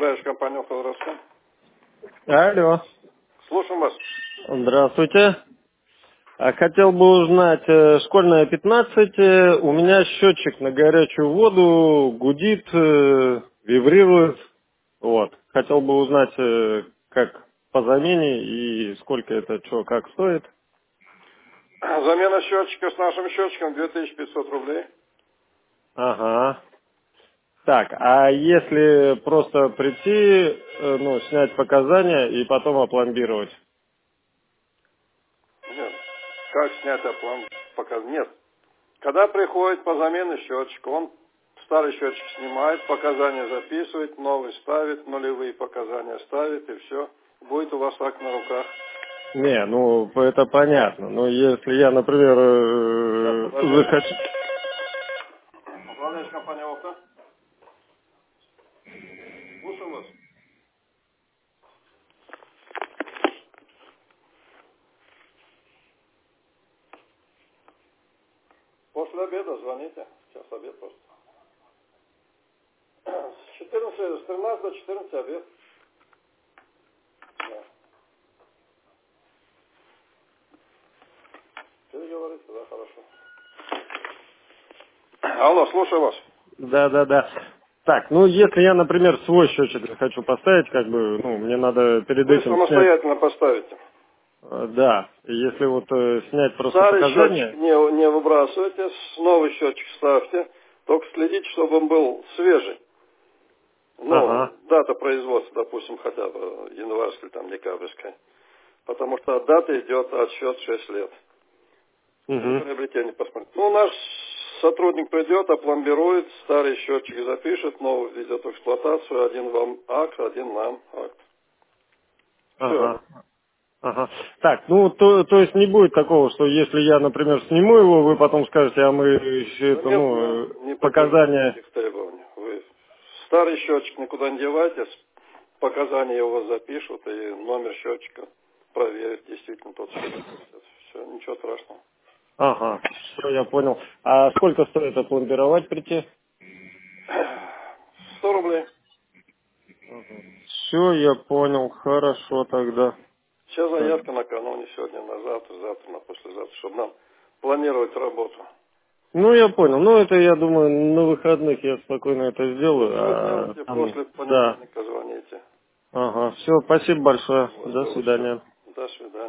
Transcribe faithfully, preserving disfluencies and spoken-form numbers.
Управляющая компания «Автозаводская». Алло. Слушаем вас. Здравствуйте. А хотел бы узнать, э, школьная пятнадцать, э, у меня счетчик на горячую воду гудит, э, вибрирует. Вот. Хотел бы узнать, э, как по замене и сколько это, что, как стоит. Замена счетчика с нашим счетчиком две тысячи пятьсот рублей. Ага. Так, а если просто прийти, э, ну, снять показания и потом опломбировать? Нет. Как снять оплом? Пока нет. Когда приходит по замене счетчика, он старый счетчик снимает, показания записывает, новый ставит, нулевые показания ставит, и все. Будет у вас акт на руках. Не, ну это понятно. Но если я, например, Да, э, подождите. захочу... Управляющая компания «Опта». Слушаем вас. После обеда звоните. Сейчас обед просто. С четырнадцати, с тринадцати до четырнадцати обед. Да. Переговорите, да, хорошо. Алло, слушаю вас. Да, да, да. Так, ну если я, например, свой счетчик хочу поставить, как бы, ну, мне надо перед Вы этим снять... самостоятельно поставите. э, Да, если вот э, снять просто Старый счетчик показания... не, не выбрасывайте, с- новый счетчик ставьте. Только следите, чтобы он был свежий. Ну, Ага. дата производства, допустим, хотя бы январская, там, декабрьская. Потому что от даты идет отсчет шесть лет. При Угу. приобретении посмотрите. Ну, наш сотрудник придет, опломбирует, старый счетчик запишет, новый введет в эксплуатацию, один вам акт, один нам акт. Все. Ага. Ага. Так, ну то, то есть не будет такого, что если я, например, сниму его, вы потом скажете, а мы еще Да это, нет, ну, мы э, не предъявляем показания... никаких требований. Вы старый счетчик никуда не девайте, с- показания его запишут, и номер счетчика проверят, действительно тот счетчик. Все, ничего страшного. Ага, все, я понял. А сколько стоит опломбировать прийти? Сто рублей. Все, я понял, хорошо тогда. Сейчас Так. заявка накануне, сегодня на завтра, завтра на послезавтра, чтобы нам планировать работу. Ну, я понял. Ну, это, я думаю, на выходных я спокойно это сделаю. Если вы А сделаете там... после Да. понедельника, звоните. Ага, все, спасибо большое. Вот, До было все. свидания. До свидания.